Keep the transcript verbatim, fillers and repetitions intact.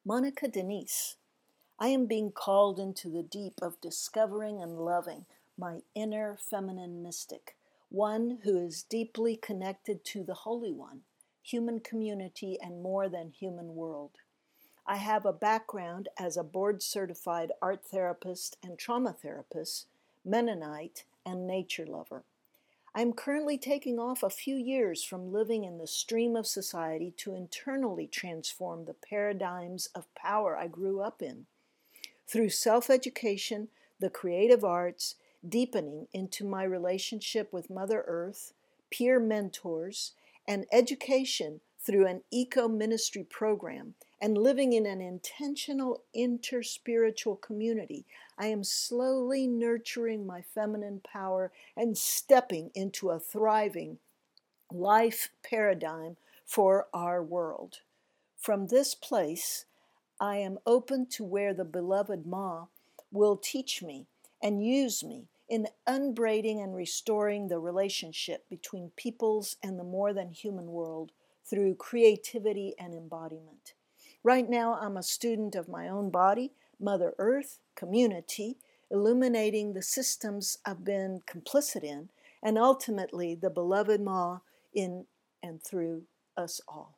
Monica Denise, I am being called into the deep of discovering and loving my inner feminine mystic, one who is deeply connected to the Holy One, human community, and more than human world. I have a background as a board-certified art therapist and trauma therapist, Mennonite, and nature lover. I am currently taking off a few years from living in the stream of society to internally transform the paradigms of power I grew up in. Through self-education, the creative arts, deepening into my relationship with Mother Earth, peer mentors, and education through an eco-ministry program, and living in an intentional interspiritual community, I am slowly nurturing my feminine power and stepping into a thriving life paradigm for our world. From this place, I am open to where the beloved Ma will teach me and use me in unbraiding and restoring the relationship between peoples and the more than human world through creativity and embodiment. Right now, I'm a student of my own body, Mother Earth, community, illuminating the systems I've been complicit in, and ultimately the beloved Ma in and through us all.